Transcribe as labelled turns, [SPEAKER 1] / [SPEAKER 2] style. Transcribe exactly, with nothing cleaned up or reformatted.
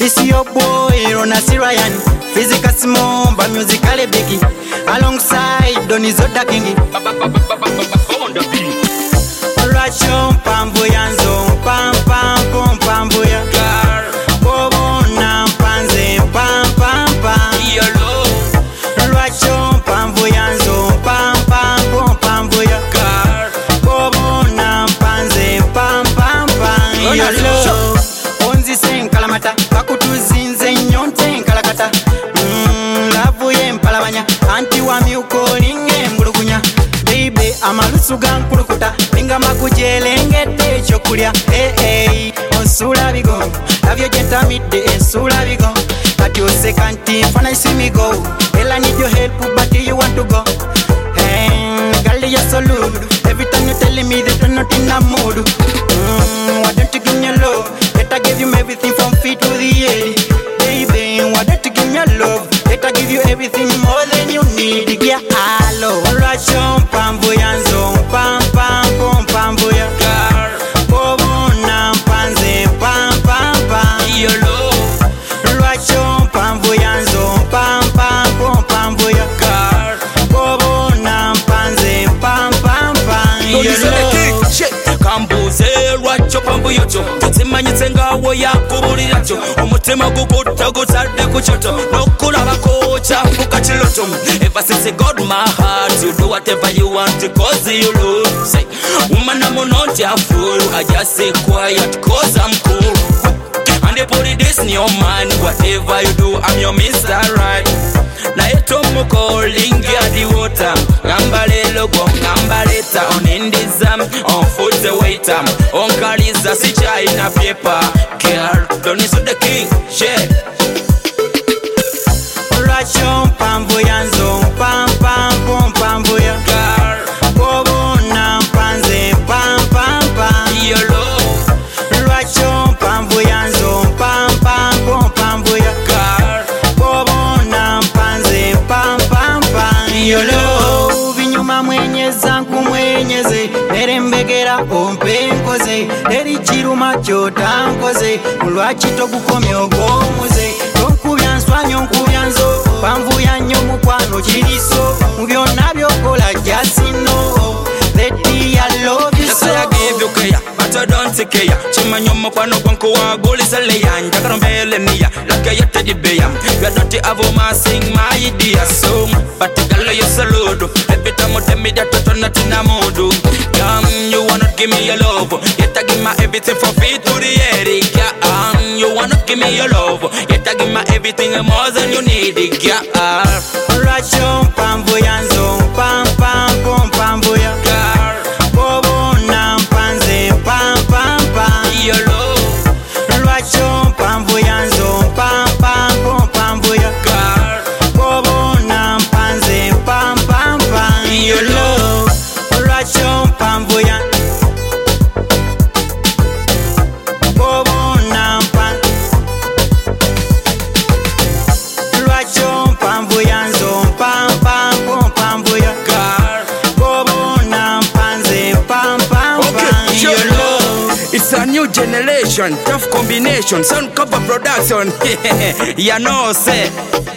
[SPEAKER 1] This your boy Rona Sirayan, physical small but musically biggie, alongside Donizoda Kingi. Racho pamboyanzo pam pam pam pamboya bobo na panze pam pam pam yolo. Racho pamboyanzo pam pam pam pamboya bobo na panze pam pam pam yolo. Onzi sen kalamata bakutuzinze nyonte kalakata mm lavuye mpalabanya anti wa miuko ninge mbulugunya baby amalusu gankulukuta ninga makujelengete chokulya eh eh osula bigo avyo jenta midde esula bigo kati osekanti fana isimi go ela need your help but you want to go hey girl you so rude every time you telling me that you're not in a mood mm, why don't you give me your love let I give you everything from feet to the head baby why don't you give me your love let I give you everything more than you need yeah hello racho pamboyanzo pam pam pam pamboya bobo na panze pam pam pam yolo. Racho pamboyanzo pam pam pam pamboya bobo na panze pam pam pam yolo.
[SPEAKER 2] Kambuze racho pamboyocho tsimanyitse ngawo yakubuliracho umutima gukutta gutadde kuchoto nokulabako kyafuka kiloto. Ever since God my heart you do whatever you want cause you lose. Say woman I'm not a fool I just say quiet cause I'm cool and they put it this in your mind whatever you do I'm your Mister Right. Na eto calling ya the water ngambalelo go ngambaleta on indizam on foot the waiter on kaliza si chai na paper girl Donizoda King share.
[SPEAKER 1] Racho pamboyanzo pam pam pam pamboya bobo na panze pam pam pam yolo. Racho pamboyanzo pam pam pam pamboya bobo na panze pam pam pam yolo. Vinyuma mwenyeza nkumwenyeze nerembegera ompe nkoze eri kiruma kyota nkoze mulwaki togukomya ogwomuze tonkubya nswanyo nkubyanzo pamvuya nnyo mukwano kiriso mu byonna byokola jasino leti ya love you so.
[SPEAKER 2] I give you care but I don't take care chimanyo mukwano gwanko wagulisa leya njagala mbele niya like ya teddy bear you don't have my sing my idea song but girl you salute every time you tell me that you're not in a mood um you wanna give me your love yet I give my everything for free to the area um you wanna give me your love yet I give my everything more than you need yeah.
[SPEAKER 1] Racho pamboyanzo pam pam pam pamboya bobo na panze pam pam pam yolo. Racho pamboyanzo pam pam pam pamboya bobo na panze pam pam pam yolo. Racho pamboyan bobo na pan Racho pamboyanzo pam pam pam pamboya bobo na panze pam pam pam yolo.
[SPEAKER 2] It's a new generation, tough combination, sound cover production. You know, say.